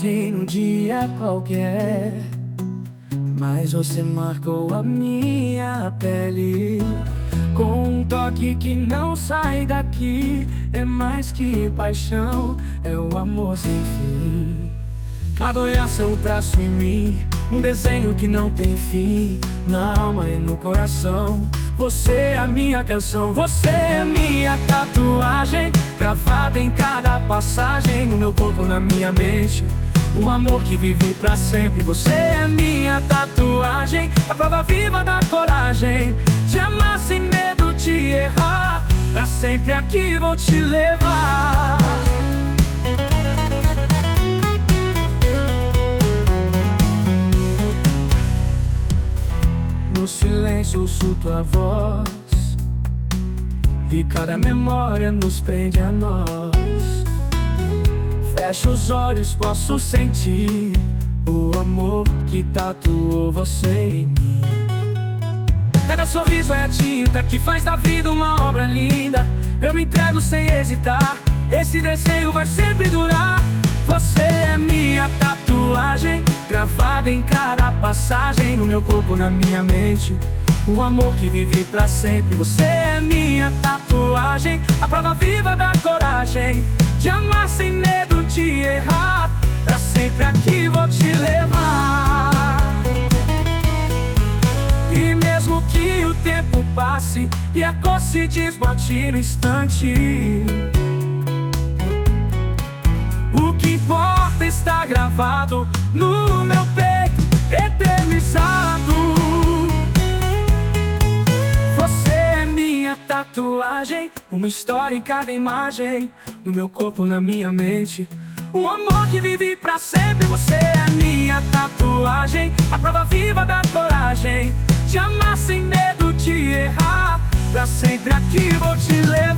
ontem num dia qualquer, mas você marcou a minha pele com um toque que não sai daqui. É mais que paixão, é o amor sem fim. A doença é um traço em mim, um desenho que não tem fim, na alma e no coração. Você é a minha canção, você é minha tatuagem, gravada em cada passagem, no meu corpo, na minha mente. Um amor que vive pra sempre. Você é minha tatuagem, a prova viva da coragem de amar sem medo de errar. Pra sempre aqui vou te levar. No silêncio ouço tua voz, e cada memória nos prende a nós. Fecho os olhos, posso sentir o amor que tatuou você em mim. Cada sorriso é a tinta que faz da vida uma obra linda. Eu me entrego sem hesitar, esse desenho vai sempre durar. Você é minha tatuagem, gravada em cada passagem, no meu corpo, na minha mente. Um amor que vive pra sempre. Você é minha tatuagem, a prova viva da coragem de amar sem medo de errar. Pra sempre aqui vou te levar. E mesmo que o tempo passe e a cor se desbote no instante, o que importa está gravado no meu peito, eternizado. Você é minha tatuagem, uma história em cada imagem, no meu corpo, na minha mente. Um amor que vive pra sempre. Você é minha tatuagem, a prova viva da coragem de amar sem medo de errar. Pra sempre aqui vou te levar.